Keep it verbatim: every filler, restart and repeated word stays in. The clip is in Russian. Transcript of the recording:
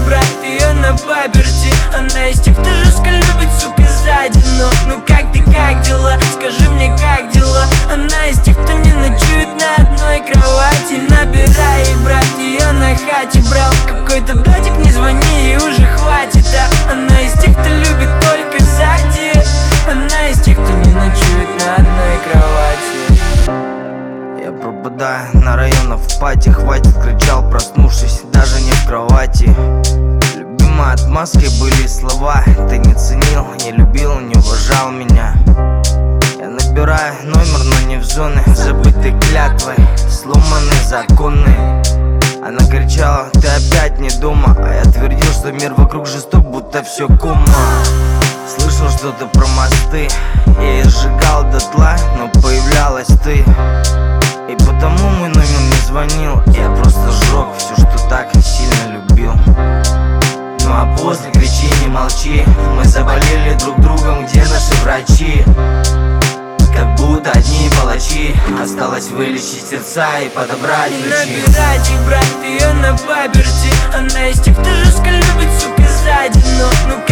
брать ее на паперти. Она из тех, кто жестко любит, сука, сзади. Но, ну как ты, как дела? Скажи мне, как дела? Она из тех, кто не ночует на одной кровати. Набирай, брат, ее на хате брал. Какой-то датик, не звони, ей уже хватит. А она из тех, кто любит только сзади. Она из тех, кто не ночует на одной кровати. Я пропадаю на районах в пати. Хватит, кричал, проснувшись, даже не в кровати. Любимой отмазкой были слова: ты не ценил, не любил, не уважал меня. Я набираю номер, но не в зоны забытой клятвы, сломанные законы. Она кричала: ты опять не дома. А я твердил, что мир вокруг жесток, будто все кома. Слышал что-то про мосты, я их сжигал дотла, но появлялась ты. И потому мой номер не звонил, я просто сжег все, что так сильно любил. Ну а после кричи, не молчи, мы заболели друг другом, где наши врачи? Как будто одни палачи, осталось вылечить сердца и подобрать ключи. Набирать, брать ее на паперти. Она из тех, кто жестко любит, сука, сзади. Но, ну